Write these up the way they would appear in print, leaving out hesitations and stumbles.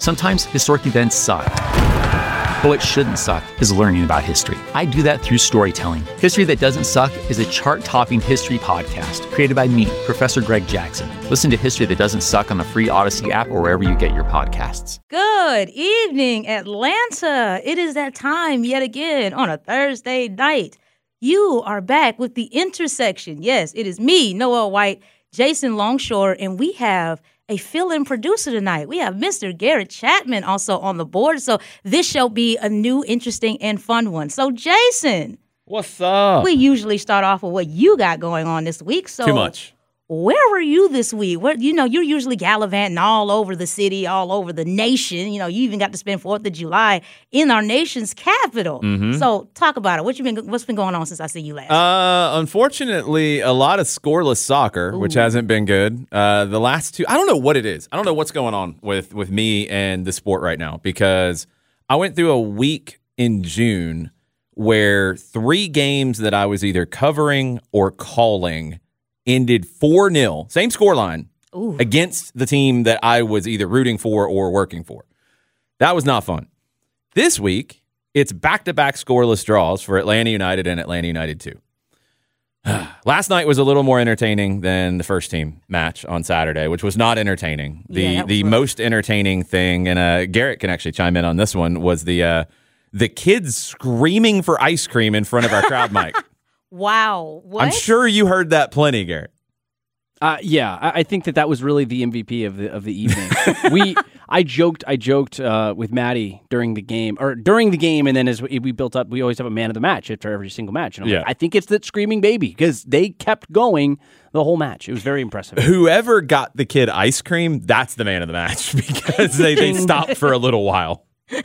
Sometimes historic events suck. But what shouldn't suck is learning about history. I do that through storytelling. History That Doesn't Suck is a chart-topping history podcast created by me, Professor Greg Jackson. Listen to History That Doesn't Suck on the free Odyssey app or wherever you get your podcasts. Good evening, Atlanta. It is that time yet again on a Thursday night. You are back with The Intersection. Yes, it is me, Noel White, Jason Longshore, and we have a fill-in producer tonight. We have Mr. Garrett Chapman also on the board, so this shall be a new, interesting, and fun one. So, Jason. What's up? We usually start off with what you got going on this week. So Too much. Where were you this week? You're usually gallivanting all over the city, all over the nation. You even got to spend 4th of July in our nation's capital. Mm-hmm. So talk about it. What's been going on since I see you last? Unfortunately, a lot of scoreless soccer, Ooh. which hasn't been good. The last two, I don't know what it is. I don't know what's going on with me and the sport right now, because I went through a week in June where 3 games that I was either covering or calling ended 4-0, same scoreline, against the team that I was either rooting for or working for. That was not fun. This week, it's back-to-back scoreless draws for Atlanta United and Atlanta United 2. Last night was a little more entertaining than the first team match on Saturday, which was not entertaining. The most entertaining thing, and Garrett can actually chime in on this one, was the kids screaming for ice cream in front of our crowd mic. Wow. What? I'm sure you heard that plenty, Garrett. Yeah, I think that was really the MVP of the evening. I joked with Maddie during the game, and then as we built up, we always have a man of the match after every single match. And I'm like, I think it's that screaming baby, because they kept going the whole match. It was very impressive. Whoever got the kid ice cream, that's the man of the match, because they stopped for a little while.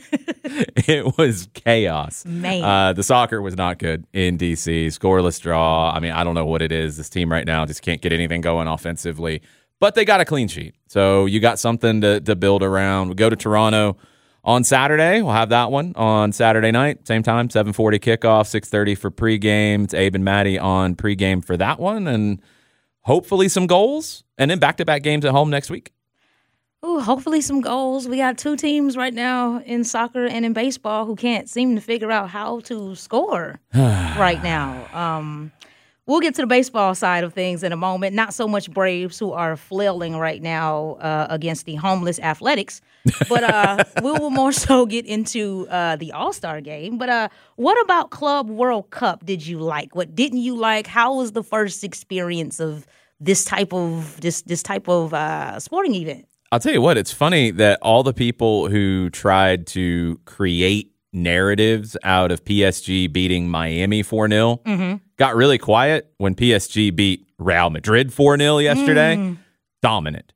It was chaos. Man. The soccer was not good in D.C. Scoreless draw. I mean, I don't know what it is. This team right now just can't get anything going offensively. But they got a clean sheet. So you got something to build around. We go to Toronto on Saturday. We'll have that one on Saturday night. Same time, 7:40 kickoff, 6:30 for pregame. It's Abe and Maddie on pregame for that one. And hopefully some goals. And then back-to-back games at home next week. Ooh, hopefully some goals. We got 2 teams right now in soccer and in baseball who can't seem to figure out how to score right now. We'll get to the baseball side of things in a moment. Not so much Braves, who are flailing right now against the homeless Athletics. But we will more so get into the All-Star game. But what about Club World Cup did you like? What didn't you like? How was the first experience of this type of sporting event? I'll tell you what, it's funny that all the people who tried to create narratives out of PSG beating Miami 4-0 got really quiet when PSG beat Real Madrid 4-0 yesterday. Dominant.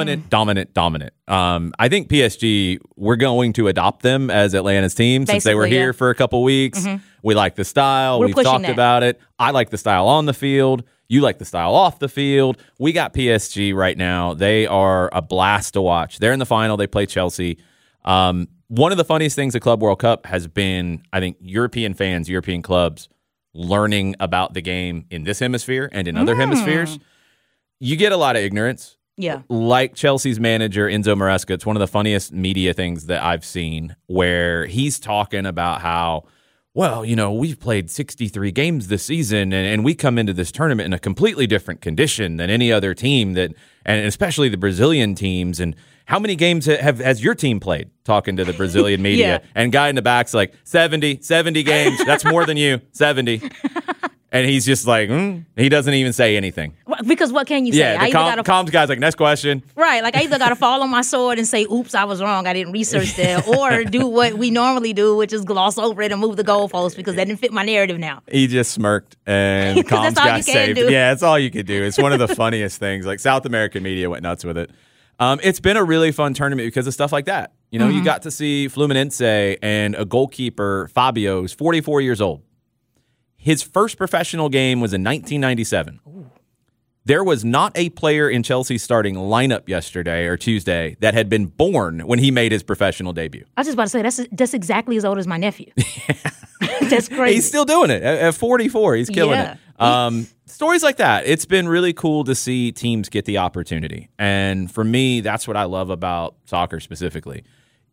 I think PSG, we're going to adopt them as Atlanta's team since they were here for a couple weeks. We like the style. We've talked about it. I like the style on the field. You like the style off the field. We got PSG right now. They are a blast to watch. They're in the final. They play Chelsea. One of the funniest things at Club World Cup has been, I think, European fans, European clubs learning about the game in this hemisphere and in other hemispheres. You get a lot of ignorance. Yeah. Like Chelsea's manager, Enzo Maresca. It's one of the funniest media things that I've seen, where he's talking about how, well, we've played 63 games this season, and we come into this tournament in a completely different condition than any other team, and especially the Brazilian teams. And how many games has your team played? Talking to the Brazilian media. And guy in the back's like, 70 games. That's more than you, 70. And he's just like, he doesn't even say anything. Because what can you say? Yeah, the comms guy's like, next question. Right, like I either got to fall on my sword and say, oops, I was wrong, I didn't research that, or do what we normally do, which is gloss over it and move the goalpost because that didn't fit my narrative now. He just smirked, and the comms guy saved it. Yeah, that's all you could do. It's one of the funniest things. Like, South American media went nuts with it. It's been a really fun tournament because of stuff like that. You got to see Fluminense and a goalkeeper, Fabio, who's 44 years old. His first professional game was in 1997. Ooh. There was not a player in Chelsea's starting lineup yesterday or Tuesday that had been born when he made his professional debut. I was just about to say, that's exactly as old as my nephew. That's crazy. He's still doing it. At 44, he's killing it. Stories like that. It's been really cool to see teams get the opportunity. And for me, that's what I love about soccer specifically,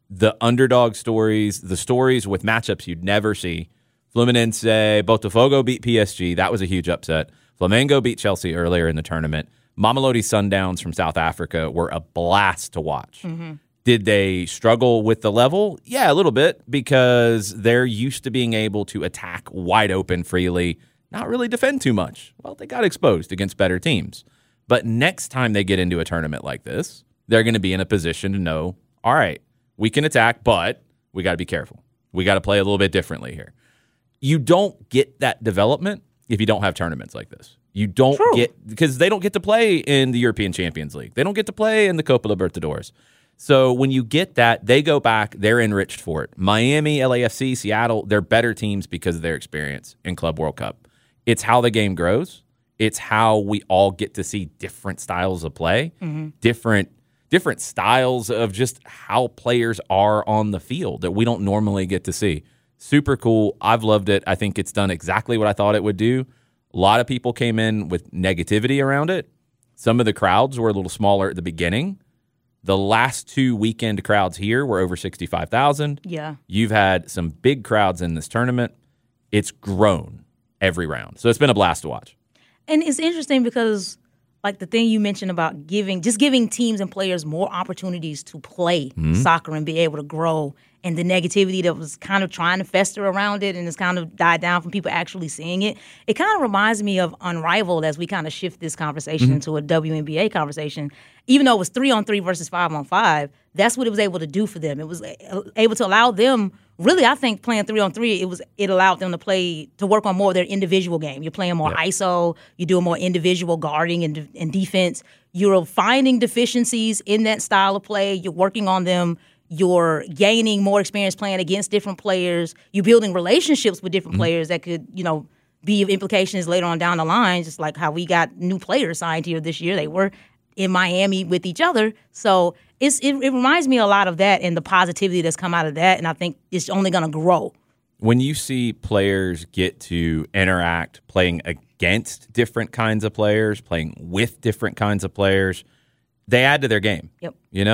the underdog stories, the stories with matchups you'd never see. Fluminense, Botafogo beat PSG. That was a huge upset. Flamengo beat Chelsea earlier in the tournament. Mamelodi Sundowns from South Africa were a blast to watch. Mm-hmm. Did they struggle with the level? Yeah, a little bit, because they're used to being able to attack wide open freely, not really defend too much. Well, they got exposed against better teams. But next time they get into a tournament like this, they're going to be in a position to know, all right, we can attack, but we got to be careful. We got to play a little bit differently here. You don't get that development if you don't have tournaments like this. You don't get, because they don't get to play in the European Champions League. They don't get to play in the Copa Libertadores. So when you get that, they go back, they're enriched for it. Miami, LAFC, Seattle, they're better teams because of their experience in Club World Cup. It's how the game grows. It's how we all get to see different styles of play, different styles of just how players are on the field that we don't normally get to see. Super cool. I've loved it. I think it's done exactly what I thought it would do. A lot of people came in with negativity around it. Some of the crowds were a little smaller at the beginning. The last 2 weekend crowds here were over 65,000. Yeah. You've had some big crowds in this tournament. It's grown every round. So it's been a blast to watch. And it's interesting because, like the thing you mentioned about giving teams and players more opportunities to play soccer and be able to grow, and the negativity that was kind of trying to fester around it and it's kind of died down from people actually seeing it. It kind of reminds me of Unrivaled as we kind of shift this conversation into a WNBA conversation. Even though it was 3-on-3 versus 5-on-5, that's what it was able to do for them. It was able to allow them, really, I think playing 3-on-3, it allowed them to work on more of their individual game. You're playing more ISO, you're doing more individual guarding and defense. You're finding deficiencies in that style of play. You're working on them. You're gaining more experience playing against different players. You're building relationships with different players that could, be of implications later on down the line, just like how we got new players signed here this year. They were in Miami with each other. So it reminds me a lot of that and the positivity that's come out of that, and I think it's only going to grow. When you see players get to interact, playing against different kinds of players, playing with different kinds of players, they add to their game. Yep.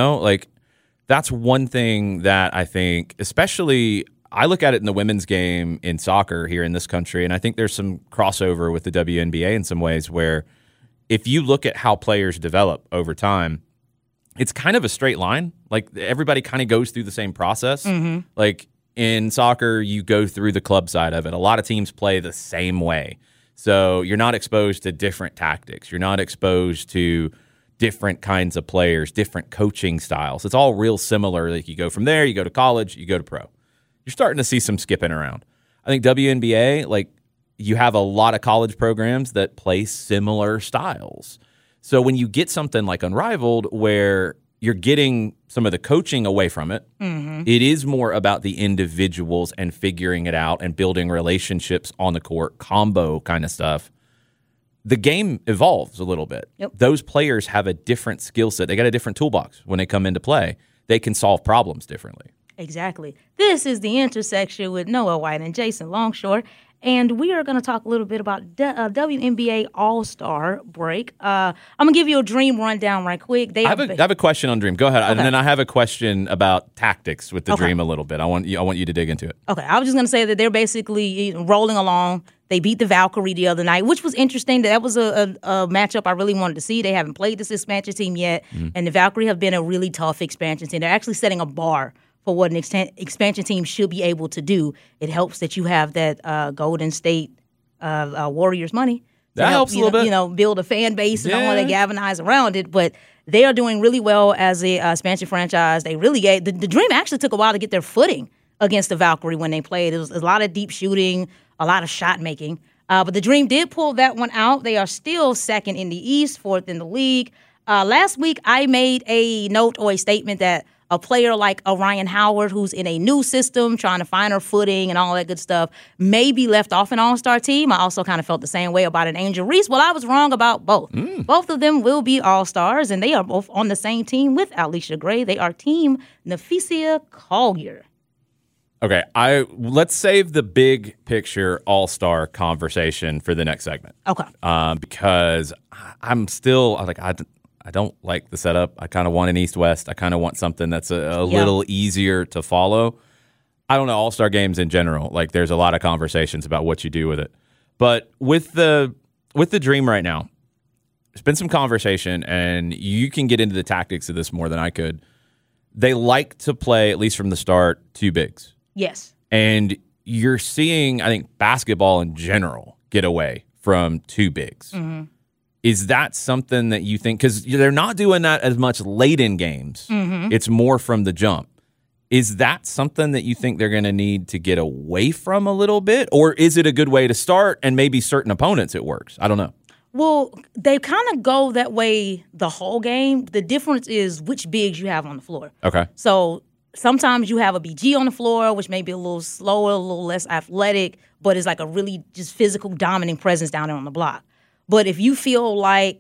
That's one thing that I think, especially, I look at it in the women's game in soccer here in this country, and I think there's some crossover with the WNBA in some ways where if you look at how players develop over time, it's kind of a straight line. Like, everybody kind of goes through the same process. Like, in soccer, you go through the club side of it. A lot of teams play the same way. So you're not exposed to different tactics. You're not exposed to different kinds of players, different coaching styles. It's all real similar. Like, you go from there, you go to college, you go to pro. You're starting to see some skipping around. I think WNBA, you have a lot of college programs that play similar styles. So when you get something like Unrivaled where you're getting some of the coaching away from it, it is more about the individuals and figuring it out and building relationships on the court, combo kind of stuff. The game evolves a little bit. Yep. Those players have a different skill set. They got a different toolbox when they come into play. They can solve problems differently. Exactly. This is The Intersection with Noah White and Jason Longshore, and we are going to talk a little bit about WNBA All-Star break. I'm going to give you a Dream rundown right quick. I have a question on Dream. Go ahead. Okay. And then I have a question about tactics with the Dream a little bit. I want you to dig into it. Okay. I was just going to say that they're basically rolling along. They beat the Valkyrie the other night, which was interesting. That was a matchup I really wanted to see. They haven't played this expansion team yet, and the Valkyrie have been a really tough expansion team. They're actually setting a bar for what an expansion team should be able to do. It helps that you have that Golden State Warriors money. That helps a little bit. Build a fan base and all that, galvanize around it. But they are doing really well as a expansion franchise. They really the Dream actually took a while to get their footing against the Valkyrie when they played. It was a lot of deep shooting, a lot of shot making. But the Dream did pull that one out. They are still second in the East, fourth in the league. Last week, I made a note or a statement that a player like Orion Howard, who's in a new system, trying to find her footing and all that good stuff, may be left off an all-star team. I also kind of felt the same way about an Angel Reese. Well, I was wrong about both. Both of them will be all-stars, and they are both on the same team with Alicia Gray. They are Team Naphesia Collier. Okay, let's save the big picture all-star conversation for the next segment. Okay. Because I'm still I don't like the setup. I kind of want an East-West. I kind of want something that's a little easier to follow. I don't know, All-Star games in general, like there's a lot of conversations about what you do with it. But with the Dream right now, there's been some conversation, and you can get into the tactics of this more than I could. They like to play, at least from the start, two bigs. Yes. And you're seeing, I think, basketball in general get away from two bigs. Mm-hmm. Is that something that you think, because they're not doing that as much late in games, it's more from the jump. Is that something that you think they're going to need to get away from a little bit? Or is it a good way to start, and maybe certain opponents it works? I don't know. Well, they kind of go that way the whole game. The difference is which bigs you have on the floor. Okay. So sometimes you have a BG on the floor, which may be a little slower, a little less athletic, but is like a really just physical, dominant presence down there on the block. But if you feel like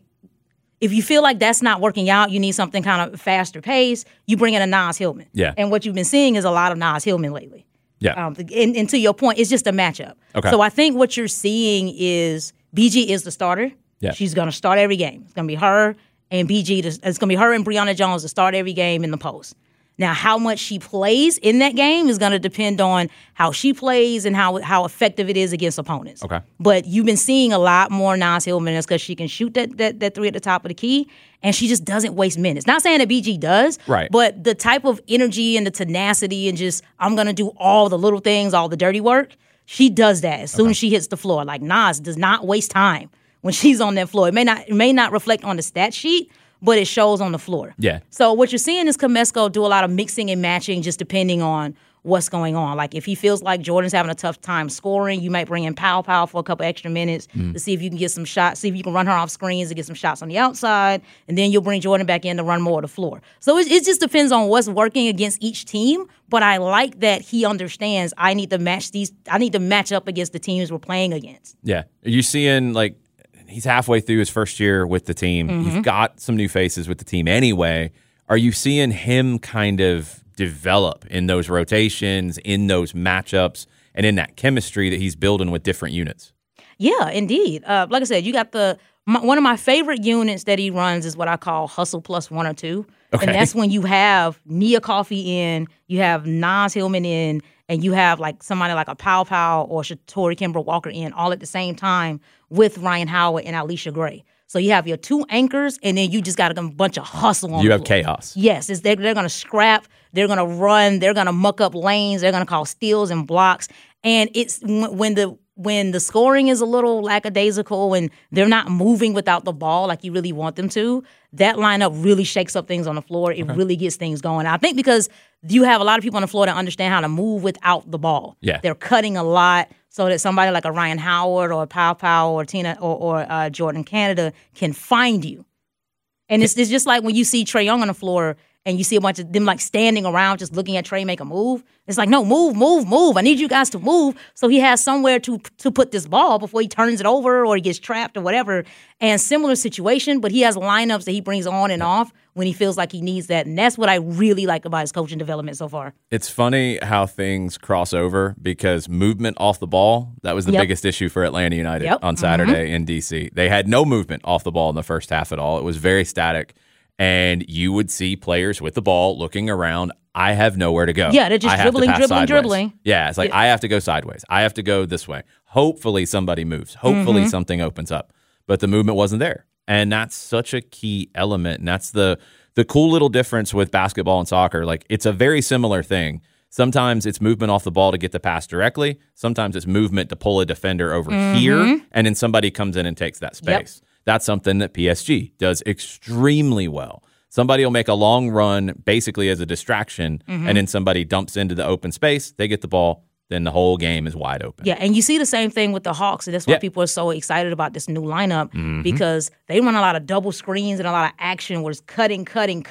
that's not working out, you need something kind of faster pace, you bring in a Naz Hillman. Yeah. And what you've been seeing is a lot of Naz Hillman lately. Yeah. And to your point, it's just a matchup. Okay. So I think what you're seeing is BG is the starter. Yeah. She's going to start every game. It's going to be her and BG. It's going to be her and Brianna Jones to start every game in the post. Now, how much she plays in that game is going to depend on how she plays and how effective it is against opponents. Okay. But you've been seeing a lot more Naz Hillman. That's because she can shoot that three at the top of the key, and she just doesn't waste minutes. Not saying that BG does, right? But the type of energy and the tenacity and just, I'm going to do all the little things, all the dirty work, she does that as soon as she hits the floor. Like, Naz does not waste time when she's on that floor. It may not reflect on the stat sheet, but it shows on the floor. Yeah. So what you're seeing is Comesco do a lot of mixing and matching just depending on what's going on. Like if he feels like Jordan's having a tough time scoring, you might bring in Pow for a couple extra minutes to see if you can get some shots, see if you can run her off screens and get some shots on the outside, and then you'll bring Jordan back in to run more of the floor. So it just depends on what's working against each team, but I like that he understands I need to match up against the teams we're playing against. Yeah. Are you seeing, like, he's halfway through his first year with the team. You've got some new faces with the team anyway. Are you seeing him kind of develop in those rotations, in those matchups, and in that chemistry that he's building with different units? Yeah, indeed. Like I said, you got one of my favorite units that he runs is what I call Hustle Plus 1 or 2. Okay. And that's when you have Nia Coffey in, you have Naz Hillman in, and you have like somebody like a Pow or Shatori Kimber Walker in all at the same time with Ryan Howard and Alicia Gray. So you have your two anchors, and then you just got a bunch of hustle on the floor. You have chaos. Yes, they're going to scrap, they're going to run, they're going to muck up lanes, they're going to call steals and blocks. And it's when the scoring is a little lackadaisical and they're not moving without the ball like you really want them to, that lineup really shakes up things on the floor. It really gets things going. I think because you have a lot of people on the floor that understand how to move without the ball. Yeah. They're cutting a lot so that somebody like a Ryan Howard or a Pow or Tina or Jordan Canada can find you. And it's just like when you see Trae Young on the floor and you see a bunch of them like standing around just looking at Trae make a move. It's like, no, move. I need you guys to move so he has somewhere to put this ball before he turns it over or he gets trapped or whatever. And similar situation, but he has lineups that he brings on and off when he feels like he needs that. And that's what I really like about his coaching development so far. It's funny how things cross over because movement off the ball, that was the biggest issue for Atlanta United on Saturday in D.C. They had no movement off the ball in the first half at all. It was very static. And you would see players with the ball looking around. I have nowhere to go. Yeah, they're just dribbling. Yeah, it's like I have to go sideways. I have to go this way. Hopefully somebody moves. Hopefully something opens up. But the movement wasn't there. And that's such a key element. And that's the cool little difference with basketball and soccer. Like, it's a very similar thing. Sometimes it's movement off the ball to get the pass directly. Sometimes it's movement to pull a defender over here, and then somebody comes in and takes that space. Yep. That's something that PSG does extremely well. Somebody will make a long run basically as a distraction, and then somebody dumps into the open space. They get the ball. Then the whole game is wide open. Yeah, and you see the same thing with the Hawks, and that's why people are so excited about this new lineup because they run a lot of double screens and a lot of action where it's cutting.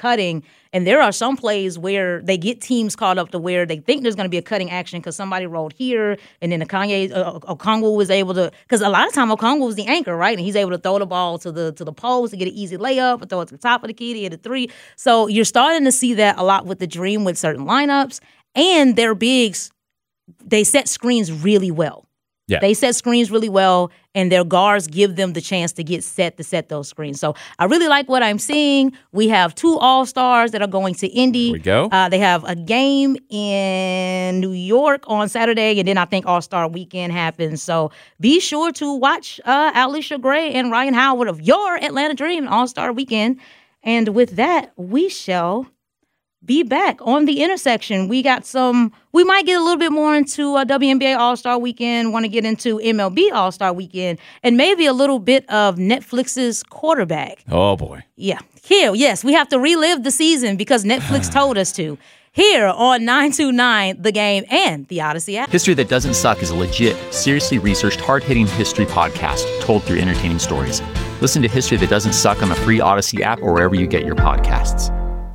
And there are some plays where they get teams caught up to where they think there's going to be a cutting action because somebody rolled here, and then Okongwu was able to, because a lot of time Okongwu was the anchor, right? And he's able to throw the ball to the post to get an easy layup and throw it to the top of the key to get a three. So you're starting to see that a lot with the Dream with certain lineups, and their bigs, they set screens really well. Yeah. They set screens really well, and their guards give them the chance to get set to set those screens. So I really like what I'm seeing. We have 2 All-Stars that are going to Indy. There we go. They have a game in New York on Saturday, and then I think All-Star Weekend happens. So be sure to watch Alicia Gray and Ryan Howard of your Atlanta Dream All-Star Weekend. And with that, we shall be back on the intersection. We might get a little bit more into WNBA All-Star Weekend, want to get into MLB All-Star Weekend, and maybe a little bit of Netflix's Quarterback. Oh, boy. Yeah. Here, yes, we have to relive the season because Netflix told us to. Here on 929 The Game and the Odyssey app. History That Doesn't Suck is a legit, seriously researched, hard-hitting history podcast told through entertaining stories. Listen to History That Doesn't Suck on the free Odyssey app or wherever you get your podcasts.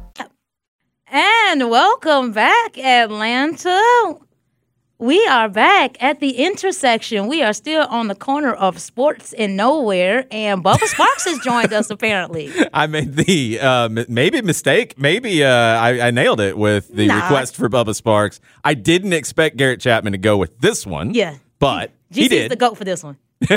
And welcome back, Atlanta. We are back at the intersection. We are still on the corner of Sports and Nowhere, and Bubba Sparks has joined us, apparently. I made the maybe mistake. Maybe I nailed it with the request for Bubba Sparks. I didn't expect Garrett Chapman to go with this one. Yeah. But he GC's did. the GOAT for this one.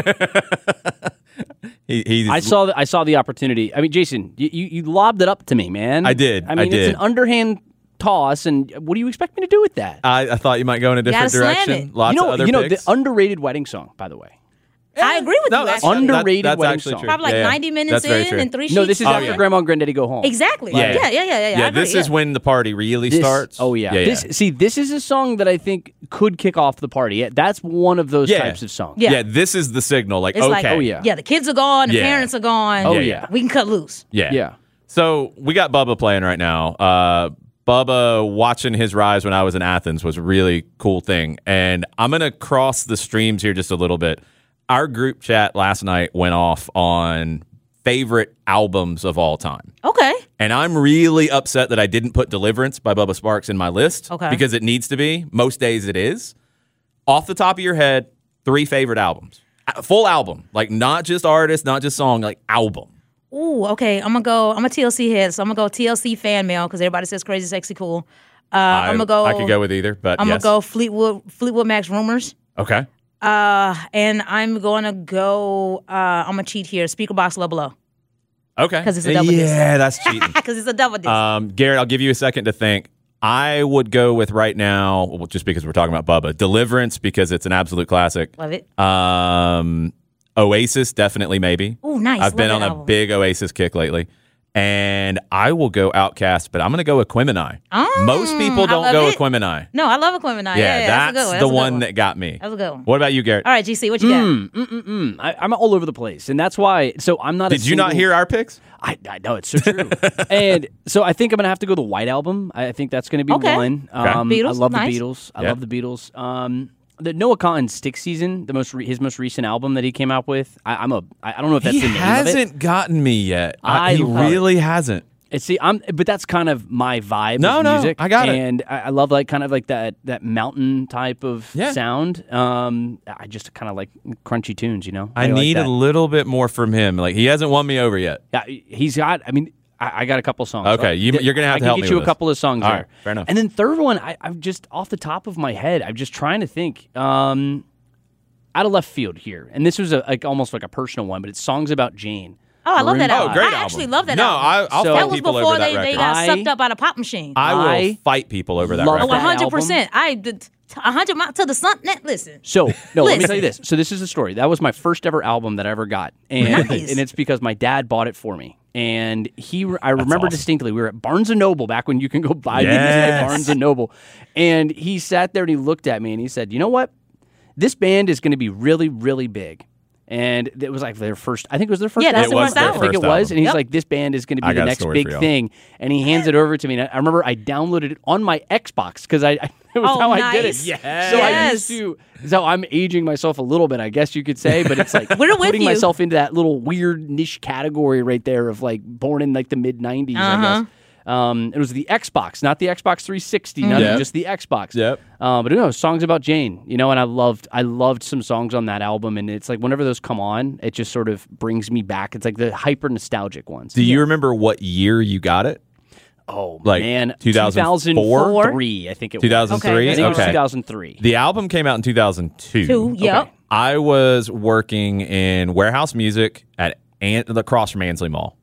I saw the opportunity. I mean, Jason, you lobbed it up to me, man. I did. I mean, it's an underhand toss, and what do you expect me to do with that? I thought you might go in a different Gotta slam direction. it. Lots of other picks. the underrated wedding song, by the way. I agree with you, that's actually. Underrated that's wedding actually song. true. Probably like Yeah, 90 minutes that's very in true. and 3 sheets. No, this is after yeah. Grandma and Granddaddy go home. Exactly. Yeah. Yeah. I agree, This is when the party really starts. Oh yeah. This is a song that I think could kick off the party. That's one of those types of songs. Yeah. This is the signal. Like, It's okay. like, Oh, yeah. Yeah, the kids are gone, the Yeah. parents are gone. Oh, yeah. We can cut loose. Yeah. Yeah. So we got Bubba playing right now. Bubba watching his rise when I was in Athens was a really cool thing. And I'm going to cross the streams here just a little bit. Our group chat last night went off on favorite albums of all time. Okay. And I'm really upset that I didn't put Deliverance by Bubba Sparks in my list. Okay. Because it needs to be. Most days it is. Off the top of your head, 3 favorite albums. Full album. Like not just artist, not just song, like album. Ooh, okay. I'm a TLC head, so I'm going to go TLC fan mail because everybody says Crazy Sexy Cool. I'm going to go. I could go with either, but I'm yes. going to go Fleetwood Mac's Rumors. Okay. And I'm going to go, I'm going to cheat here, Speaker Box Love Below. Okay. 'Cause it's a double disc. Yeah, that's cheating. Because it's a double disc. Garrett, I'll give you a second to think. I would go with right now, well, just because we're talking about Bubba, Deliverance because it's an absolute classic. Love it. Oasis, definitely, maybe. Ooh, nice. I've been Love on that a album. big Oasis kick lately. And I will go Outkast, but I'm going to go Aquemini. Most people don't love go it. Aquemini. No, I love Aquemini. Yeah, that's that's a good the one. one that got me. That's a good one. What about you, Garrett? All right, GC, what you got? I'm all over the place, and that's why. So I'm not. Did you not hear our picks? I know it's so true. And so I think I'm gonna have to go the White Album. I think that's gonna be Okay. one. Beatles, I love nice. the Beatles. I Yeah. love the Beatles. The Noah Cotton Stick Season, his most recent album that he came out with. I don't know if that's He the name of it. hasn't gotten me yet. I he love really hasn't. See, but that's kind of my vibe No, of no, music. I got it. And I love kind of like that mountain type of sound. I just kind of like crunchy tunes, you know. I like need that. a little bit more from him. Like he hasn't won me over yet. Yeah, he's got. I mean, I got a couple songs. Okay, you're gonna have to help I can me get you with a couple of songs All there. right, fair enough. And then third one, I'm just off the top of my head. I'm just trying to think. Out of left field here, and this was almost like a personal one, but it's songs about Jane. Oh, I love that album. great I album. actually love that No, album. I'll So- fight That was people before over that they record. got I- sucked up by the pop machine. I will I fight people over that love record. Oh, that 100%. I did 100 miles to the sun. Listen. So no, let me Listen. tell you this. So this is the story. That was my first ever album that I ever got, and Nice. and it's because my dad bought it for me. And I remember awesome. distinctly, we were at Barnes and Noble back when you can go buy these Yes. at Barnes and Noble, and he sat there and he looked at me and he said, "You know what? This band is going to be really, really big." And it was like their first. I think it was their first. Yeah, that's album. the first I album. think it First was, album. and he's Yep. like, "This band is going to I be got the a next story big for y'all. thing." And he hands it over to me. And I remember I downloaded it on my Xbox because it was Oh, how I did it. nice. Yes. So I Yes. used to. So I'm aging myself a little bit, I guess you could say, but it's like We're with putting you. myself into that little weird niche category right there of like born in like the mid '90s, I guess. It was the Xbox, not the Xbox 360, not Yep. just the Xbox. Yep. But you know, songs about Jane, you know, and I loved some songs on that album, and it's like whenever those come on, it just sort of brings me back. It's like the hyper nostalgic ones. Do you remember what year you got it? Oh Like man, 2004? 2003, I think it was. 2003? Okay, I think it was Okay. 2003. The album came out in 2002. Two, yep. I was working in warehouse music at across from Ansley Mall.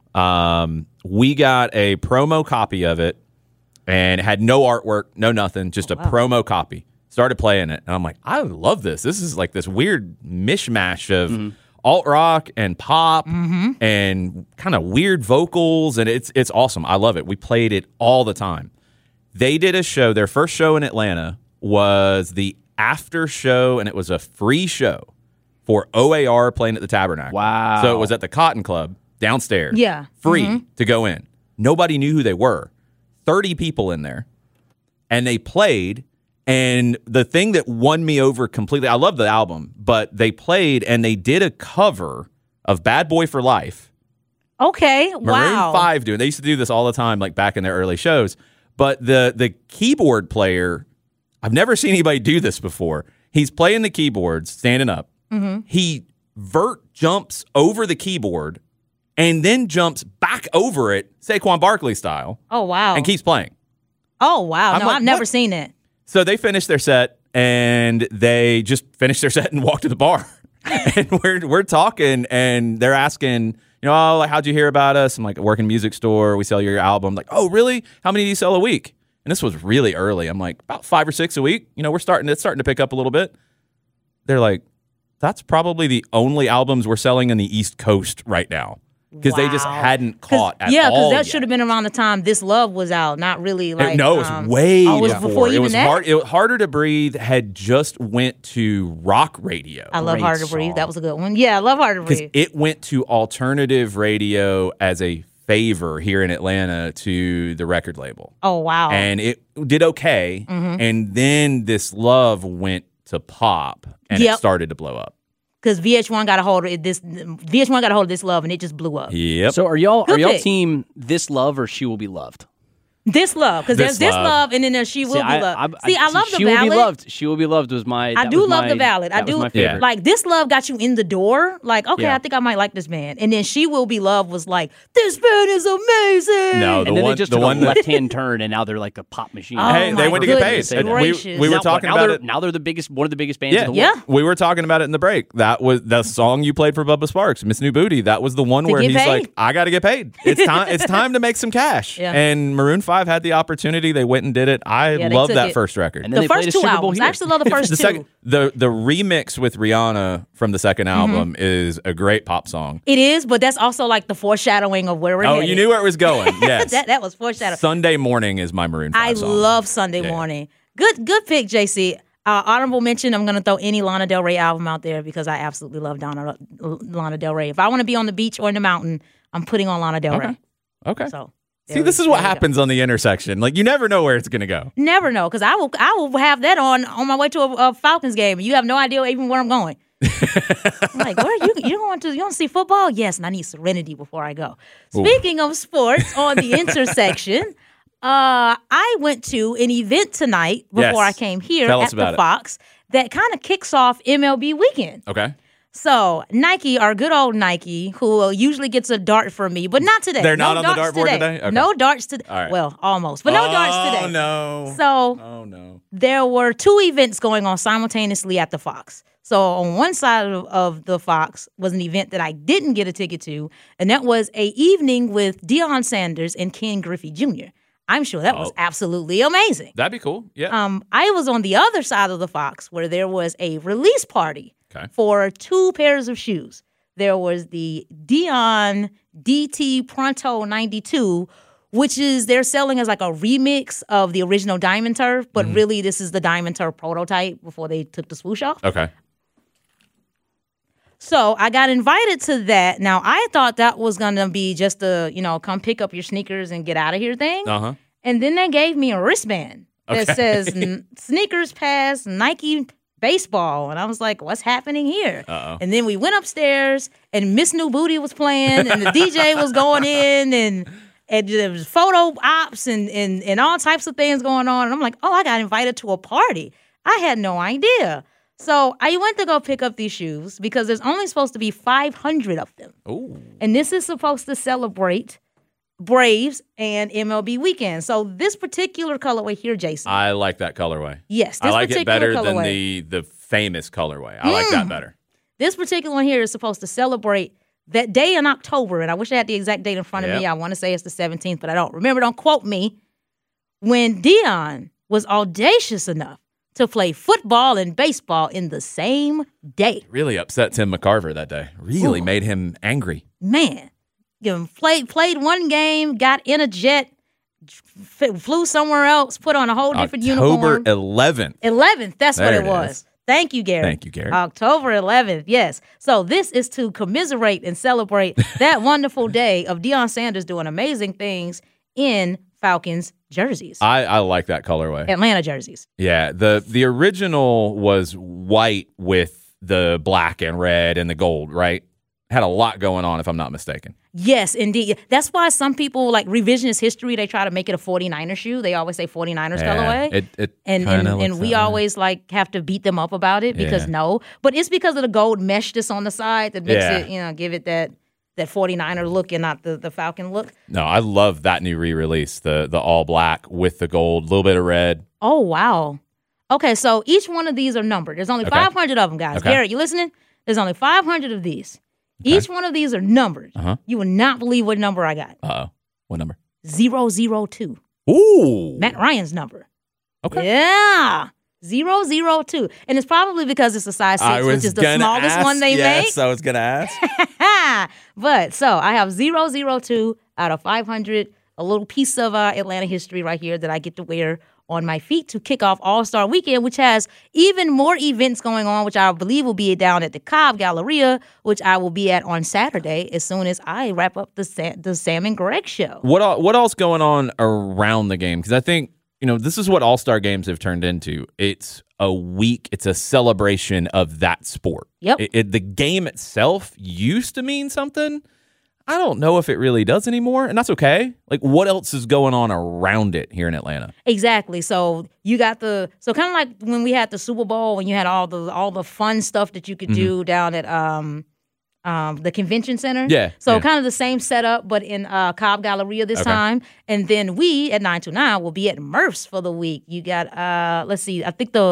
We got a promo copy of it, and it had no artwork, no nothing, just a promo copy. Started playing it, and I'm like, I love this. This is like this weird mishmash of alt rock and pop and kind of weird vocals, and it's awesome. I love it. We played it all the time. They did a show. Their first show in Atlanta was the after show, and it was a free show for OAR playing at the Tabernacle. Wow. So it was at the Cotton Club downstairs. Yeah. Free to go in. Nobody knew who they were. 30 people in there. And they played, and the thing that won me over completely, I love the album, but they played and they did a cover of Bad Boy for Life. Okay. Maroon Wow. 5 doing. They used to do this all the time, like back in their early shows. But the keyboard player, I've never seen anybody do this before. He's playing the keyboards, standing up. He jumps over the keyboard and then jumps back over it, Saquon Barkley style, Oh, wow. and keeps playing. Oh, wow. I'm No, like, I've never what? seen it. So they finished their set, and they just finished their set and walked to the bar. And we're talking, and they're asking, oh, like, how'd you hear about us? I'm like, I work in a music store. We sell your album. Like, oh, really? How many do you sell a week? And this was really early. I'm like, about 5 or 6 a week. It's starting to pick up a little bit. They're like, that's probably the only albums we're selling in the East Coast right now. Because they just Wow. hadn't caught at all. Yeah, because that yet. should have been around the time This Love was out, not really like. No, it was way oh, it was before. before It even was that? hard. Harder to Breathe had just went to rock radio. I love Great Harder to Breathe. song. That was a good one. Yeah, I love Harder to Because Breathe. it went to alternative radio as a favor here in Atlanta to the record label. Oh, wow. And it did okay. And then This Love went to pop, and it Yep. started to blow up. Because VH1 got a hold of this. VH1 got a hold of This Love, and it just blew up. Yep. So are y'all Good pick. team This Love or She Will Be Loved? This Love, because there's This This Love. Love, and then there's She Will Be Loved. I love the She ballad. Will Be Loved. She Will Be Loved was my. I that do was love my- the ballad. I that was do my favorite. like This Love got you in the door. Like, okay, Yeah. I think I might like this band. And then She Will Be Loved was like, this band is amazing. No, And then they just took a that- left-hand turn, and now they're like a pop machine. Oh, Hey, they my went to get paid. goodness And gracious. we were Now- talking now about they're- it. Now they're one of the biggest bands in the world. Yeah. We were talking about it in the break. That was the song you played for Bubba Sparks, Miss New Booty. That was the one To where get he's paid. like, I got to get paid. It's time. It's time to make some cash. Yeah. And Maroon 5 had the opportunity. They went and did it. I Yeah, they love took that it. first record. And then The they played first a two Super Bowl albums. here. I actually love the first the two. second, the remix with Rihanna from the second album is a great pop song. It is, but that's also like the foreshadowing of where we're Oh, headed. you knew where it was going. Yes. that was foreshadowing. Sunday Morning is my Maroon 5 I song. love Sunday Yeah. Morning. Good pick, JC. Honorable mention, I'm going to throw any Lana Del Rey album out there because I absolutely love Lana Del Rey. If I want to be on the beach or in the mountain, I'm putting on Lana Del Rey. Okay. So See, this is what happens on the intersection. Like, you never know where it's going to go. Never know, because I will have that on my way to a Falcons game, and you have no idea even where I'm going. I'm like, where are you want to see football? Yes, and I need serenity before I go. Speaking of sports, on the intersection, I went to an event tonight before Yes. I came here Tell at us about the it. Fox that kind of kicks off MLB weekend. Okay. So Nike, our good old Nike, who usually gets a dart from me, but not today. They're not on the darts dartboard today? Okay. No darts today. All right. Well, almost, but no darts today. Oh, no. So Oh, no. there were two events going on simultaneously at the Fox. So on one side of the Fox was an event that I didn't get a ticket to, and that was a evening with Deion Sanders and Ken Griffey Jr. I'm sure that was absolutely amazing. That'd be cool. Yeah. I was on the other side of the Fox where there was a release party for two pairs of shoes. There was the Deion DT Pronto 92, which is they're selling as like a remix of the original Diamond Turf, but really this is the Diamond Turf prototype before they took the swoosh off. Okay. So I got invited to that. Now I thought that was gonna be just a come pick up your sneakers and get out of here thing. Uh-huh. And then they gave me a wristband that says sneakers pass Nike baseball. And I was like, what's happening here? Uh-oh. And then we went upstairs and Miss New Booty was playing and the DJ was going in and there was photo ops and all types of things going on. And I'm like, oh, I got invited to a party. I had no idea. So I went to go pick up these shoes because there's only supposed to be 500 of them. Ooh. And this is supposed to celebrate Braves and MLB weekend. So this particular colorway here, Jason. I like that colorway. Yes, I this like it particular better colorway. than the famous colorway. I like that better. this particular one here is supposed to celebrate that day in October, and I wish I had the exact date in front of me. I want to say it's the 17th, but I don't remember. Don't quote me. When Deion was audacious enough to play football and baseball in the same day. Really upset Tim McCarver that day. Really made him angry. Man, played one game, got in a jet, flew somewhere else, put on a whole different uniform. October 11th. 11th, that's There what it it was. is. Thank you, Garrett. Thank you, Garrett. October 11th, yes. So this is to commiserate and celebrate that wonderful day of Deion Sanders doing amazing things in Falcons jerseys. I like that colorway. Atlanta jerseys. Yeah, the original was white with the black and red and the gold, right? Had a lot going on, if I'm not mistaken. Yes, indeed. That's why some people, like revisionist history, they try to make it a 49er shoe. They always say 49ers colorway. And we always like have to beat them up about it because no. But it's because of the gold mesh that's on the side that makes it, give it that 49er look and not the Falcon look. No, I love that new re-release, the all black with the gold, a little bit of red. Oh, wow. Okay, so each one of these are numbered. There's only 500 of them, guys. Okay. Garrett, you listening? There's only 500 of these. Okay. Each one of these are numbered. You will not believe what number I got. Uh-oh. What number? 002. Ooh. Matt Ryan's number. Okay. Yeah. 002. And it's probably because it's a size 6, which is the smallest one they make. Yes, I was going to ask. But so I have 002 out of 500, a little piece of Atlanta history right here that I get to wear on my feet to kick off All-Star Weekend, which has even more events going on, which I believe will be down at the Cobb Galleria, which I will be at on Saturday as soon as I wrap up the Sam and Greg show. What else going on around the game? Because I think, this is what All-Star games have turned into. It's a week. It's a celebration of that sport. Yep. The game itself used to mean something. I don't know if it really does anymore, and that's okay. Like, what else is going on around it here in Atlanta? Exactly. So you got kind of like when we had the Super Bowl, when you had all the fun stuff that you could do down at the convention center. Yeah. So kind of the same setup, but in Cobb Galleria this time. And then we at 929 will be at Murph's for the week. You got let's see, I think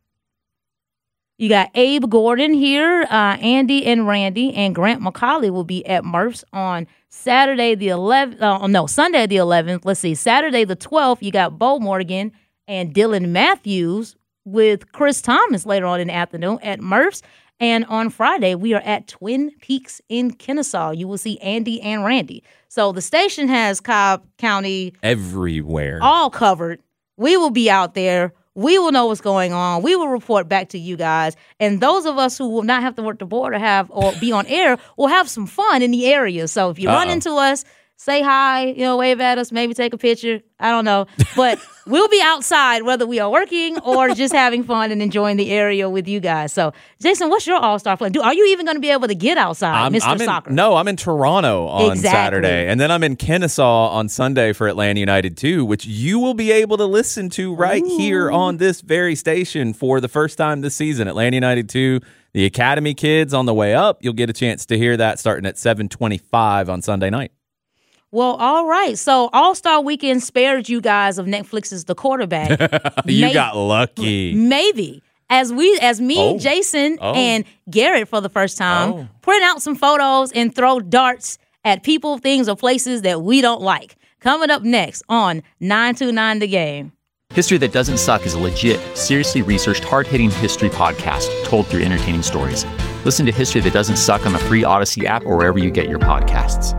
you got Abe Gordon here, Andy and Randy, and Grant McCauley will be at Murph's on Saturday the 11th. Sunday the 11th. Let's see, Saturday the 12th, you got Bo Morgan and Dylan Matthews with Chris Thomas later on in the afternoon at Murph's. And on Friday, we are at Twin Peaks in Kennesaw. You will see Andy and Randy. So the station has Cobb County everywhere, all covered. We will be out there. We will know what's going on. We will report back to you guys. And those of us who will not have to work the board or be on air will have some fun in the area. So if you run into us, say hi, wave at us, maybe take a picture. I don't know. But we'll be outside whether we are working or just having fun and enjoying the area with you guys. So, Jason, what's your All-Star plan? Are you even going to be able to get outside, Mr. Soccer? No, I'm in Toronto on Saturday. And then I'm in Kennesaw on Sunday for Atlanta United 2, which you will be able to listen to right here on this very station for the first time this season. Atlanta United 2, the Academy kids on the way up. You'll get a chance to hear that starting at 7:25 on Sunday night. Well, all right. So All-Star Weekend spared you guys of Netflix's The Quarterback. You got lucky. Maybe. As me, Jason, and Garrett for the first time, print out some photos and throw darts at people, things, or places that we don't like. Coming up next on 929 The Game. History That Doesn't Suck is a legit, seriously researched, hard-hitting history podcast told through entertaining stories. Listen to History That Doesn't Suck on the free Odyssey app or wherever you get your podcasts.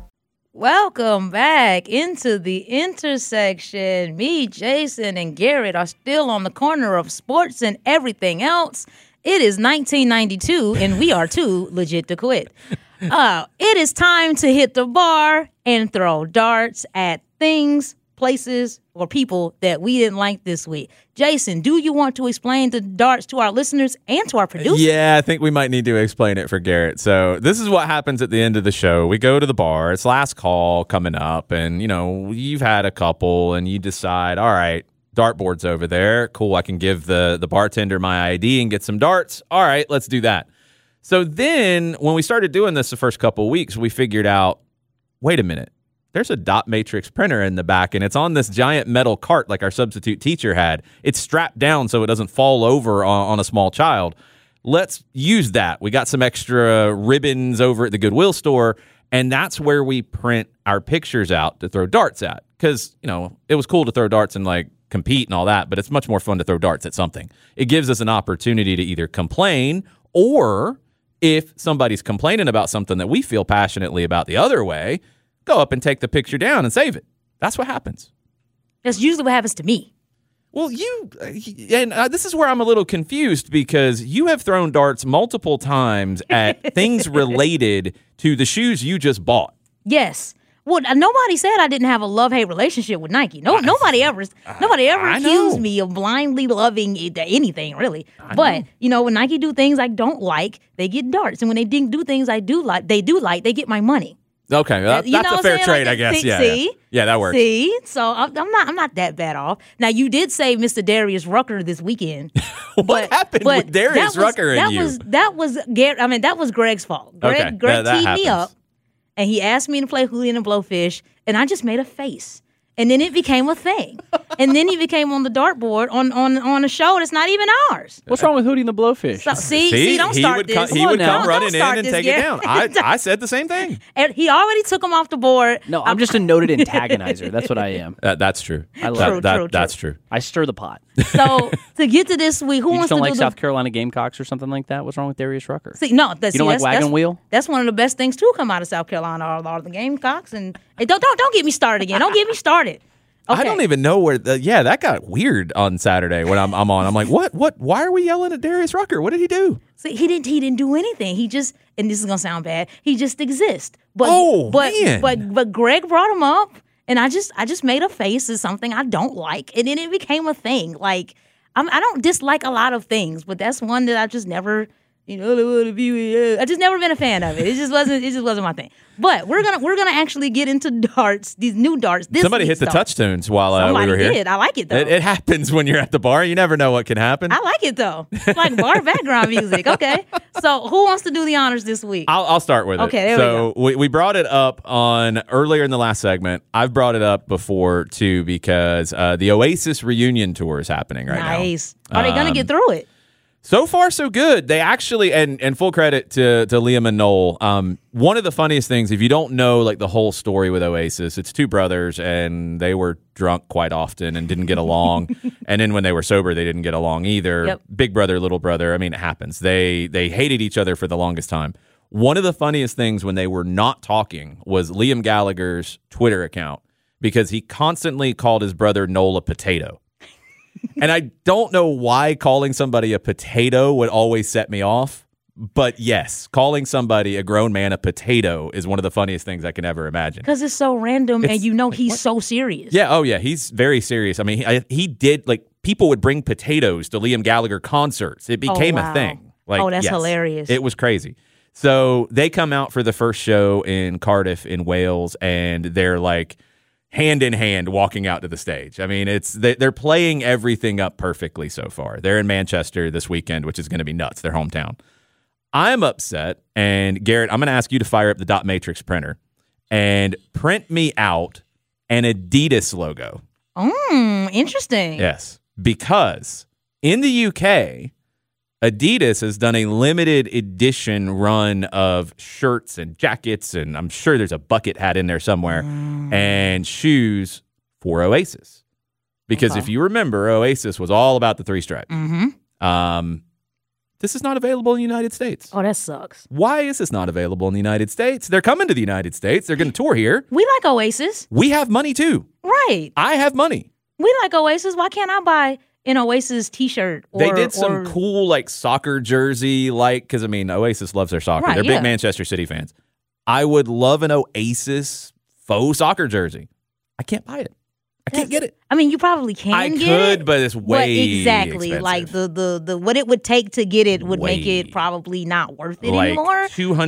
Welcome back into the intersection. Me, Jason, and Garrett are still on the corner of sports and everything else. It is 1992, and we are too legit to quit. It is time to hit the bar and throw darts at things, places, or people that we didn't like this week. Jason, do you want to explain the darts to our listeners and to our producers? Yeah, I think we might need to explain it for Garrett. So this is what happens at the end of the show. We go to the bar. It's last call coming up, and, you've had a couple, and you decide, all right, dartboard's over there. Cool, I can give the bartender my ID and get some darts. All right, let's do that. So then when we started doing this the first couple of weeks, we figured out, wait a minute. There's a dot matrix printer in the back, and it's on this giant metal cart like our substitute teacher had. It's strapped down so it doesn't fall over on a small child. let's use that. We got some extra ribbons over at the Goodwill store, and that's where we print our pictures out to throw darts at. Because, it was cool to throw darts and, compete and all that, but it's much more fun to throw darts at something. It gives us an opportunity to either complain, or if somebody's complaining about something that we feel passionately about the other way, go up and take the picture down and save it. That's what happens. That's usually what happens to me. Well, this is where I'm a little confused, because you have thrown darts multiple times at things related to the shoes you just bought. Yes. Well, nobody said I didn't have a love-hate relationship with Nike. Nobody ever accused me of blindly loving anything, really. But, when Nike do things I don't like, they get darts. And when they do things I do like, they get my money. Okay, that's a fair trade, I guess. Yeah, that works. See, so I'm not that bad off. Now, you did say Mr. Darius Rucker this weekend. What happened with Darius Rucker and you? That was Greg's fault. Greg teed me up, and he asked me to play Hootie and the Blowfish, and I just made a face. And then it became a thing. And then he became on the dartboard on a show that's not even ours. What's wrong with Hootie and the Blowfish? So, see, don't start this. He would come running in and take it down. I said the same thing. And he already took him off the board. No, I'm just a noted antagonizer. That's what I am. That's true. I love true. That's true. I stir the pot. So to get to this week, who you wants just don't to like South Carolina Gamecocks or something like that? What's wrong with Darius Rucker? See, no, you don't like Wagon Wheel? That's one of the best things to come out of South Carolina are the Gamecocks. And don't get me started again. Don't get me started. Okay. I don't even know where. That got weird on Saturday when I'm on. I'm like, what? Why are we yelling at Darius Rucker? What did he do? See, he didn't do anything. He just, and this is gonna sound bad, he just exists. But man. But Greg brought him up, and I just made a face at something I don't like, and then it became a thing. Like I don't dislike a lot of things, but that's one that I just never. I just never been a fan of it. It just wasn't my thing. But we're gonna actually get into darts, these new darts. Somebody hit the touch tunes while we were here. Did. I like it though. It happens when you're at the bar. You never know what can happen. I like it though. It's like bar background music. Okay. So who wants to do the honors this week? I'll start with it. Okay. There we go. We brought it up on earlier in the last segment. I've brought it up before too because the Oasis reunion tour is happening right now. Nice. Are they gonna get through it? So far, so good. They actually, and full credit to Liam and Noel. One of the funniest things, if you don't know the whole story with Oasis, it's two brothers, and they were drunk quite often and didn't get along. And then when they were sober, they didn't get along either. Yep. Big brother, little brother. I mean, it happens. They hated each other for the longest time. One of the funniest things when they were not talking was Liam Gallagher's Twitter account, because he constantly called his brother Noel a potato. And I don't know why calling somebody a potato would always set me off. But yes, calling somebody, a grown man, a potato is one of the funniest things I can ever imagine. Because it's so random and he's so serious. Yeah, oh yeah, he's very serious. I mean, he did, people would bring potatoes to Liam Gallagher concerts. It became a thing. That's hilarious. It was crazy. So they come out for the first show in Cardiff in Wales, and they're hand in hand walking out to the stage. I mean, they're playing everything up perfectly so far. They're in Manchester this weekend, which is going to be nuts, their hometown. I'm upset, and Garrett, I'm going to ask you to fire up the dot matrix printer and print me out an Adidas logo. Interesting. Yes, because in the UK, Adidas has done a limited edition run of shirts and jackets, and I'm sure there's a bucket hat in there somewhere, and shoes for Oasis. Because if you remember, Oasis was all about the three stripe. Mm-hmm. This is not available in the United States. Oh, that sucks. Why is this not available in the United States? They're coming to the United States. They're going to tour here. We like Oasis. We have money too. Right. I have money. We like Oasis. Why can't I buy an Oasis T-shirt? They did some cool soccer jersey, because Oasis loves their soccer. Right, They're big Manchester City fans. I would love an Oasis faux soccer jersey. I can't buy it. I can't get it. I mean, you probably can. I could, but it's way exactly expensive. The what it would take to get it would make it probably not worth it anymore.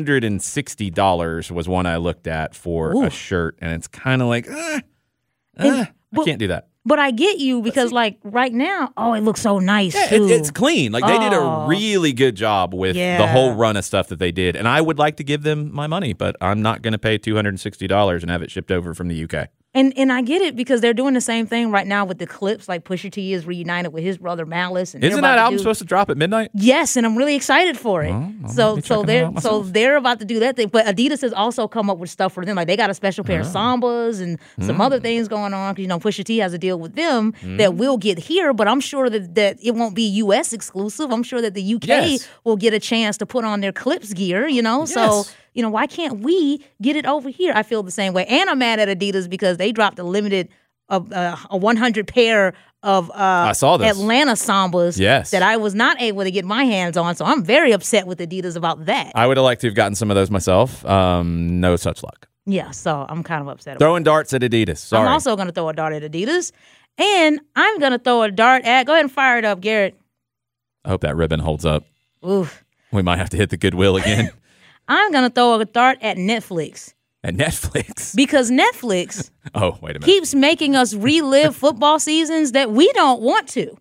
$260 was one I looked at for a shirt, and it's kind of I can't do that. But I get you because, right now, it looks so nice, too. It's clean. They did a really good job with the whole run of stuff that they did. And I would like to give them my money, but I'm not going to pay $260 and have it shipped over from the UK. And I get it because they're doing the same thing right now with the Clips. Like Pusha T is reunited with his brother Malice. And Isn't that album supposed to drop at midnight? Yes, and I'm really excited for it. So they're about to do that thing. But Adidas has also come up with stuff for them. Like they got a special pair of Sambas and some other things going on. You know, Pusha T has a deal with them that will get here. But I'm sure that it won't be U.S. exclusive. I'm sure that the UK will get a chance to put on their Clips gear. You know, so. You know, why can't we get it over here? I feel the same way. And I'm mad at Adidas because they dropped a limited, a 100 pair of I saw this. Atlanta Sambas that I was not able to get my hands on. So I'm very upset with Adidas about that. I would have liked to have gotten some of those myself. No such luck. Yeah, so I'm kind of upset. Throwing darts at Adidas. Sorry. I'm also going to throw a dart at Adidas. And I'm going to throw a dart at, go ahead and fire it up, Garrett. I hope that ribbon holds up. Oof. We might have to hit the Goodwill again. I'm going to throw a dart at Netflix. At Netflix? Because Netflix oh, wait a minute. keeps making us relive football seasons that we don't want to.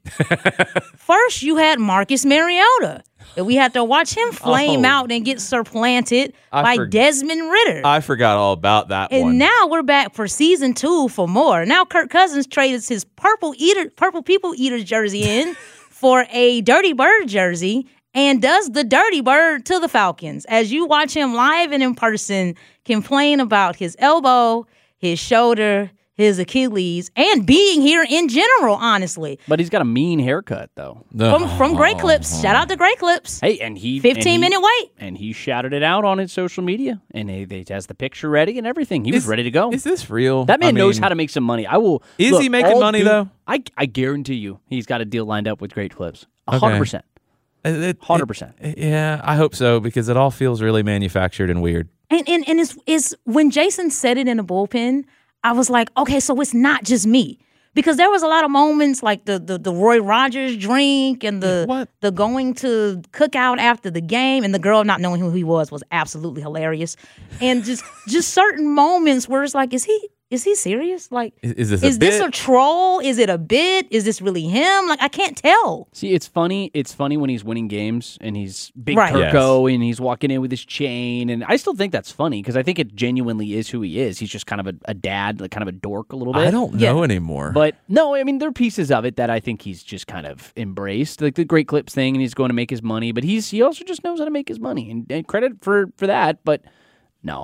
First, you had Marcus Mariota. That we had to watch him flame out and get supplanted by Desmond Ridder. I forgot all about that and one. And now we're back for season 2 for more. Now Kirk Cousins traded his Purple People Eaters jersey in for a Dirty Bird jersey. And does the Dirty Bird to the Falcons as you watch him live and in person complain about his elbow, his shoulder, his Achilles, and being here in general, honestly. But he's got a mean haircut, though. From Great Clips. Shout out to Great Clips. Hey, and he 15-minute wait. And he shouted it out on his social media. And he has the picture ready and everything. He was ready to go. Is this real? That man knows how to make some money. Is he making money, though? I guarantee you he's got a deal lined up with Great Clips. 100%. 100%. Yeah, I hope so because it all feels really manufactured and weird. And it's when Jason said it in the bullpen, I was like, okay, so it's not just me. Because there was a lot of moments like the Roy Rogers drink and the going to cookout after the game and the girl not knowing who he was absolutely hilarious. And just certain moments where it's like, is he serious? Like, is this a troll? Is it a bit? Is this really him? Like, I can't tell. See, it's funny. It's funny when he's winning games and he's Big Turco and he's walking in with his chain. And I still think that's funny because I think it genuinely is who he is. He's just kind of a dad, like kind of a dork a little bit. I don't know anymore. But no, I mean, there are pieces of it that I think he's just kind of embraced, like the Great Clips thing, and he's going to make his money. But he also just knows how to make his money, and credit for that. But no,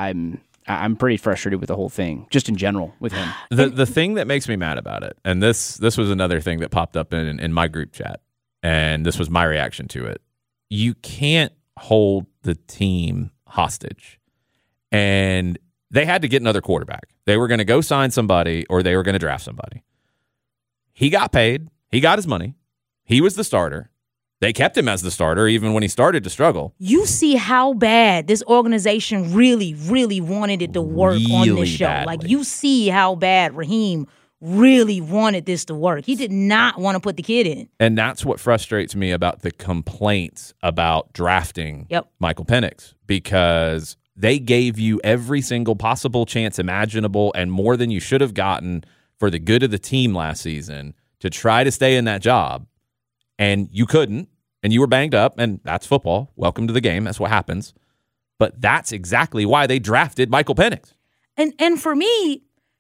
I'm pretty frustrated with the whole thing, just in general with him. The thing that makes me mad about it, and this was another thing that popped up in my group chat, and this was my reaction to it. You can't hold the team hostage. And they had to get another quarterback. They were going to go sign somebody or they were going to draft somebody. He got paid. He got his money. He was the starter. They kept him as the starter even when he started to struggle. You see how bad this organization really, really wanted it to work on this show. Badly. Like, you see how bad Raheem really wanted this to work. He did not want to put the kid in. And that's what frustrates me about the complaints about drafting Michael Penix, because they gave you every single possible chance imaginable and more than you should have gotten for the good of the team last season to try to stay in that job. And you couldn't, and you were banged up, and that's football. Welcome to the game. That's what happens. But that's exactly why they drafted Michael Penix. And for me,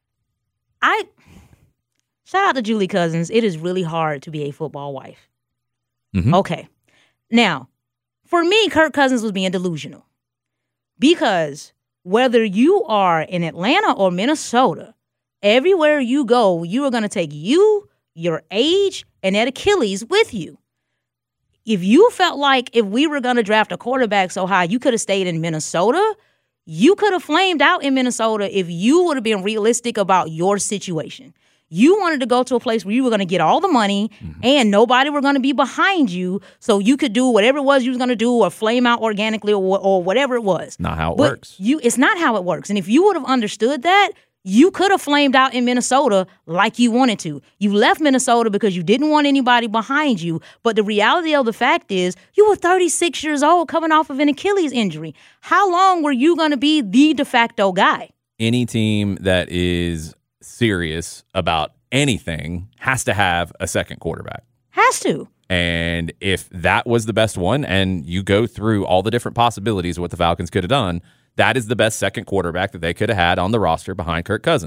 shout out to Julie Cousins. It is really hard to be a football wife. Mm-hmm. Okay. Now, for me, Kirk Cousins was being delusional. Because whether you are in Atlanta or Minnesota, everywhere you go, you are going to take you, your age, and that Achilles with you. If you felt like if we were going to draft a quarterback so high, you could have stayed in Minnesota, you could have flamed out in Minnesota if you would have been realistic about your situation. You wanted to go to a place where you were going to get all the money and nobody were going to be behind you so you could do whatever it was you was going to do or flame out organically or whatever it was. Not how it works. It's not how it works. And if you would have understood that, you could have flamed out in Minnesota like you wanted to. You left Minnesota because you didn't want anybody behind you. But the reality of the fact is you were 36 years old coming off of an Achilles injury. How long were you going to be the de facto guy? Any team that is serious about anything has to have a second quarterback. Has to. And if that was the best one, and you go through all the different possibilities of what the Falcons could have done, that is the best second quarterback that they could have had on the roster behind Kirk Cousins.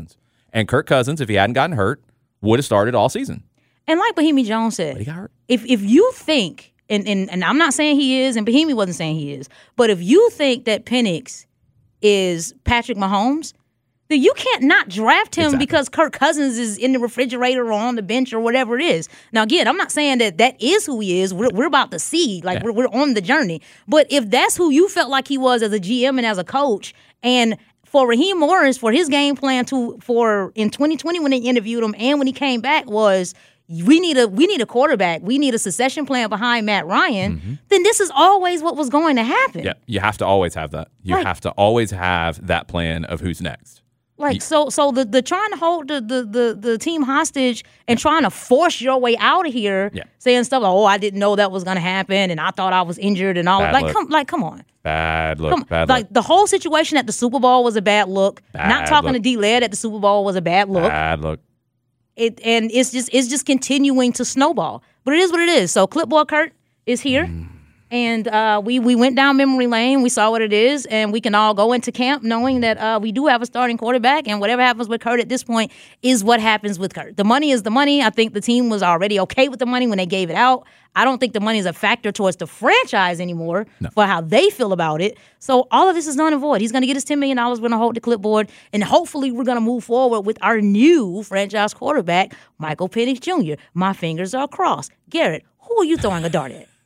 And Kirk Cousins, if he hadn't gotten hurt, would have started all season. And like Bohemi Jones said, But he got hurt. if you think, and I'm not saying he is, and Bohemi wasn't saying he is, but if you think that Penix is Patrick Mahomes, then you can't not draft him Exactly. because Kirk Cousins is in the refrigerator or on the bench or whatever it is. Now, again, I'm not saying that is who he is. We're about to see. Like, we're on the journey. But if that's who you felt like he was as a GM and as a coach, and for Raheem Morris, for his game plan for in 2020 when they interviewed him and when he came back was, we need a quarterback. We need a succession plan behind Matt Ryan. Then this is always what was going to happen. Yeah, you have to always have that. You have to always have that plan of who's next. Like so the trying to hold the team hostage and trying to force your way out of here, saying stuff like, "Oh, I didn't know that was going to happen, and I thought I was injured," and all. Bad look. Come on. Bad look. Bad Like look. the whole situation at the Super Bowl was a bad look. Not talking look. to D-Led at the Super Bowl was a bad look. Bad look. And it's just continuing to snowball. But it is what it is. So Clipboard Kurt is here. And we went down memory lane. We saw what it is, and we can all go into camp knowing that we do have a starting quarterback, and whatever happens with Kurt at this point is what happens with Kurt. The money is the money. I think the team was already okay with the money when they gave it out. I don't think the money is a factor towards the franchise anymore for how they feel about it. So all of this is null and void. He's going to get his $10 million. We're going to hold the clipboard, and hopefully we're going to move forward with our new franchise quarterback, Michael Penix Jr. My fingers are crossed. Garrett, who are you throwing a dart at?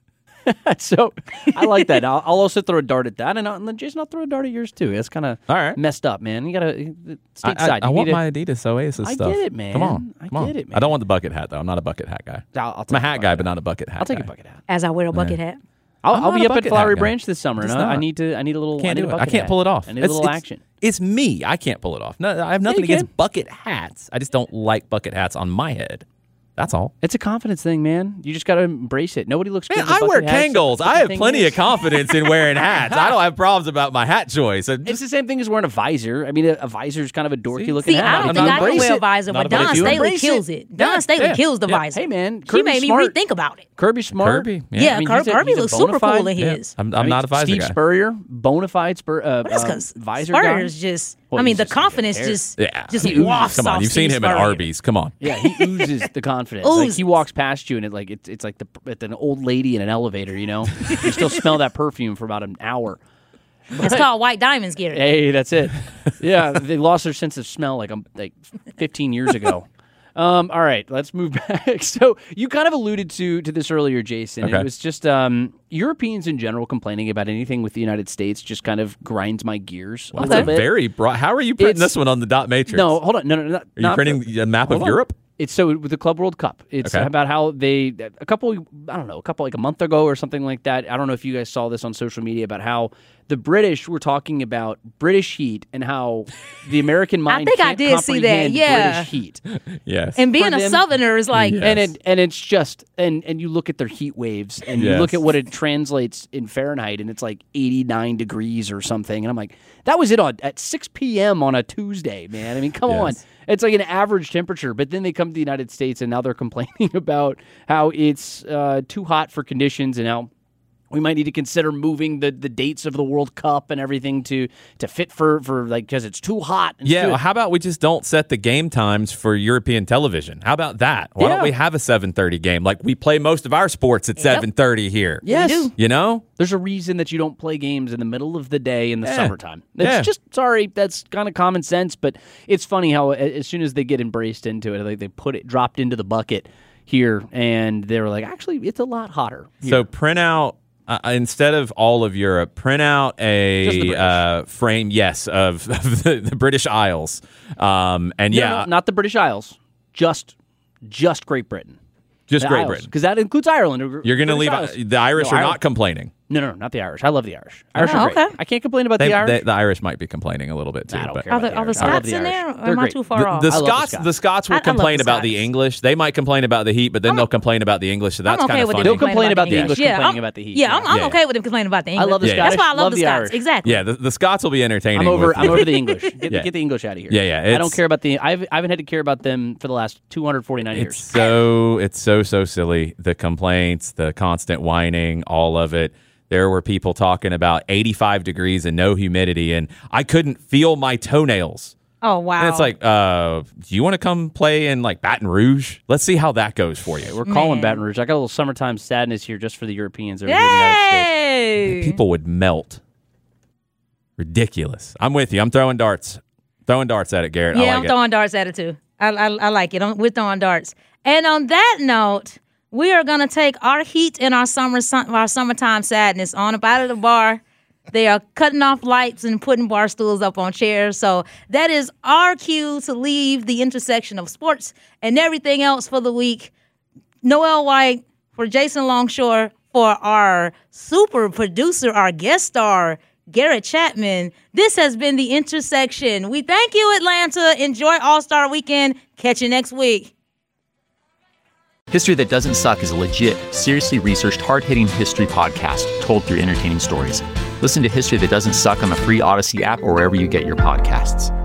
So I like that. I'll also throw a dart at that, and then Jason, I'll throw a dart at yours too. That's kind of All right. messed up, man. You gotta stateside. I want my Adidas Oasis I stuff. get it, man. Come on. I Come on. get it, man. I don't want the bucket hat, though. I'm not a bucket hat guy. I'll I'm take a hat guy, but not a bucket hat I'll take guy. a bucket hat. As I wear a bucket hat. I'll not be a up at bucket Flowery hat guy. Branch this summer, and Just I not. need a little. Can't I need do a it. I bucket can't hat. pull it off. I need a little action. It's me. I can't pull it off. No, I have nothing you can. against bucket hats. I just don't like bucket hats on my head. That's all. It's a confidence thing, man. You just got to embrace it. Nobody looks good. Man, in a I wear bucket hat, Kangol. except I have the plenty thing of confidence in wearing hats. I don't have problems about my hat choice. It's the same thing as wearing a visor. I mean, a visor is kind of a dorky looking See, hat. I don't I'm think not I can embrace wear a it. visor, Not but about Don it. You Staley embrace kills it. it. Don Staley yeah. kills the Yeah. visor. Hey, man, She Kirby made me Smart. rethink about it. Kirby Smart. Kirby, Yeah, I mean, Kirby he's a looks bona super fide- cool in Yeah. his. I'm not a visor Steve guy. Spurrier, bona fide That's because visor guy. Spurs just, Well, I mean, he's the just confidence hair. just Yeah. wafts Come on. off You've seen Steve him at Spurrier. Arby's. Come on. Yeah, he oozes the confidence. Like he Oozes. walks past you, and it's like it's an old lady in an elevator. You know, you still smell that perfume for about an hour. It's called White Diamonds, Garrett. Hey, that's it. Yeah, they lost their sense of smell like 15 years ago. All right, let's move back. So you kind of alluded to this earlier, Jason. Okay. It was just Europeans in general complaining about anything with the United States just kind of grinds my gears a That's little a bit. very broad. How are you printing It's- this one on the dot matrix? No, hold on. No, Are you not printing a map of Hold on. Europe? It's so with the Club World Cup. It's Okay. about how they like a month ago or something like that. I don't know if you guys saw this on social media about how the British were talking about British heat and how the American mind think I can't did see that, comprehend yeah. British heat. Yes. And being For a them- Southerner is like, Yeah. And it's just and you look at their heat waves and you Yes. look at what it translates in Fahrenheit and it's like 89 degrees or something and I'm like that was it at 6 p.m. on a Tuesday, man. I mean, come on. Yes. It's like an average temperature, but then they come to the United States and now they're complaining about how it's too hot for conditions and how we might need to consider moving the dates of the World Cup and everything to fit for like because it's too hot. And Yeah, too- well, how about we just don't set the game times for European television? How about that? Why Yeah. don't we have a 7:30 game? Like we play most of our sports at 7:30 here. Yes. do. You know? There's a reason that you don't play games in the middle of the day in the Yeah. summertime. It's Yeah. just, sorry, that's kind of common sense, but it's funny how as soon as they get embraced into it, like they dropped into the bucket here, and they were like, actually, it's a lot hotter. So print out instead of all of Europe, print out Just the a British. frame, yes, of the British Isles. And yeah, Not the British Isles, just Great Britain. just Great Britain. Because that includes Ireland. You're going to British leave Isles. the Irish No, are Ireland. not complaining. No, not the Irish. I love the Irish. Irish are great. okay. I can't complain about the Irish. The Irish might be complaining a little bit too. I don't but care. are the I love Scots the in Irish. there? Or They're am I great. too far off? The I love the Scots, Scots. the Scots will I love complain the about the Scots. English. They might complain about the heat, but then they'll complain about the English. So that's I'm kind okay of with funny. them They'll complain about the English Yeah, complaining I'm- about the heat. Yeah, I'm Yeah. okay with them complaining about the English. I love the Yeah. Scottish. That's why I love the the Scots. Irish. Exactly. Yeah, the Scots will be entertaining. I'm over with- the English. Yeah. Get the English out of here. Yeah, yeah, I don't it's- care about the. I haven't had to care about them for the last 249 years. It's so silly. The complaints, the constant whining, all of it. There were people talking about 85 degrees and no humidity, and I couldn't feel my toenails Oh, wow. And it's like, do you want to come play in like Baton Rouge? Let's see how that goes for you. We're calling Baton Rouge. I got a little summertime sadness here just for the Europeans that are here in the United States. People would melt. Ridiculous. I'm with you. I'm throwing darts. Throwing darts at it, Garrett. Yeah, I like I'm throwing darts at it too. I like it. We're throwing darts. And on that note, we are going to take our heat and our summertime sadness on up out of the bar. They are cutting off lights and putting bar stools up on chairs. So that is our cue to leave the intersection of sports and everything else for the week. Noel White for Jason Longshore, for our super producer, our guest star, Garrett Chapman. This has been The Intersection. We thank you, Atlanta. Enjoy All-Star Weekend. Catch you next week. History That Doesn't Suck is a legit, seriously researched, hard-hitting history podcast told through entertaining stories. Listen to History That Doesn't Suck on the free Odyssey app or wherever you get your podcasts.